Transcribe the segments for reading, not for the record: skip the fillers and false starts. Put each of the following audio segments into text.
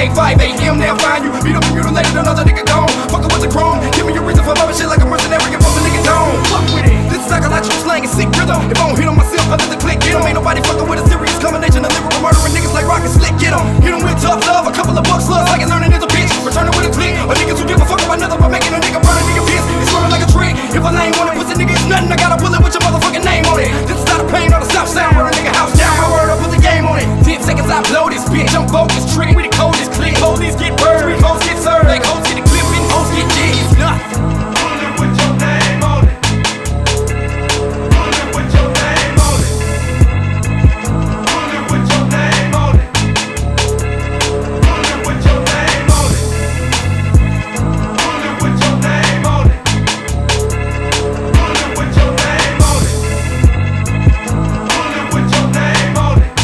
day, 5 a.m. they'll find you. Beat up and mutilated, another nigga gone. Fuckin' with the chrome. Give me your reason for loving shit like a mercenary and post a nigga down. Fuck with it. This is psychological slang and sick rhythm. If I don't hit on myself, I let the click get 'em. Ain't nobody fucking with a serious combination of lyrical murdering niggas like Rock and Slick. Get 'em. Hit 'em with tough love, a couple of bucks slugs. Like it learning is a bitch. Returning with a click. Or niggas who give a fuck about nothing but making a nigga burn a nigga piss. It's swimming like a trick. If I lame on it, pussy nigga is nothing. I got a bullet with your motherfucking name on it. This is not a pain or the South Sound. Run a nigga house down. My word up, put the game on it. 10 seconds I blow this bitch. I'm focused, trick. We the coldest click. Police get burned. Street hoes get served. Like hoes get the clip and hoes get dead. It's nothing. With your name on it. With your name on it. With your name on it. With your name on it. With your name on it. With your name on it. With your name on it.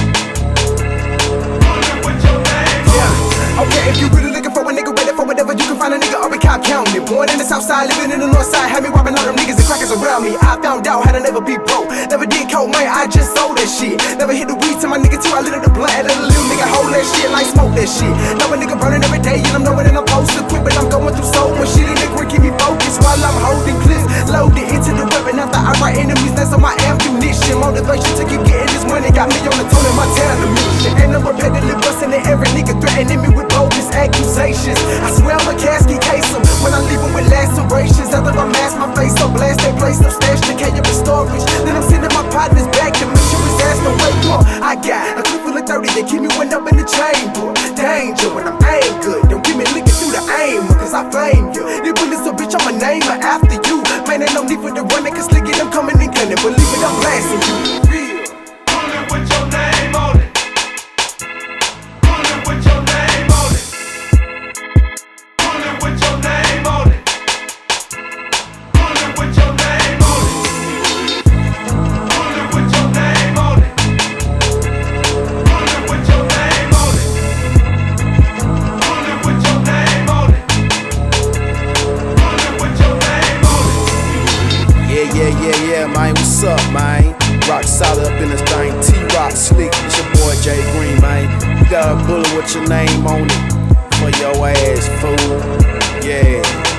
With your name on it. Okay, if you really looking for a nigga ready for whatever, you can find a nigga up in Cobb County. Born in the south side, living in the north side. Had me robbing all them niggas and crackers around me. I found out how to never be broke. Never did coke, man, I just sold that shit. Never hit the weed to my nigga till I lit up the blunt. And let a little nigga hold that shit like smoke that shit. Know a nigga burning every day, and I'm knowing that I'm supposed to quit. But I'm going through so much shit, and nigga keep me focused while I'm holding clips. Loaded into the weapon after I write enemies. That's on my ammunition. Motivation to keep getting this money got me on the tone of my talent mission. And I'm repeatedly busting at every nigga threatening me with bogus accusations. I swear I'm a casket case em when I leave them with lacerations. After I mask my face up, blast that place up, stash the K up in storage. Then I'm sending my partners back to make sure his ass don't wake up. I got a clip full of 30 that keep me one up in the chamber. Danger when I'm aim good. Don't give me licking through the aim, cause I flame you. These bullets a bitch, I'm a name after you. Man, ain't no need for the running, cause slick it, I'm coming in gunning. Believe it, I'm blasting you. Real. With your name on it. With your name on it. With your name on it. With your name on it. With your name on it. With your name on it. With your name on it. With your name on it. Yeah, man. What's up, man? Rock solid up in this thing. T-Rock Slick. It's your boy Jay Green, man. You got a bullet with your name on it for your ass, fool. Yeah.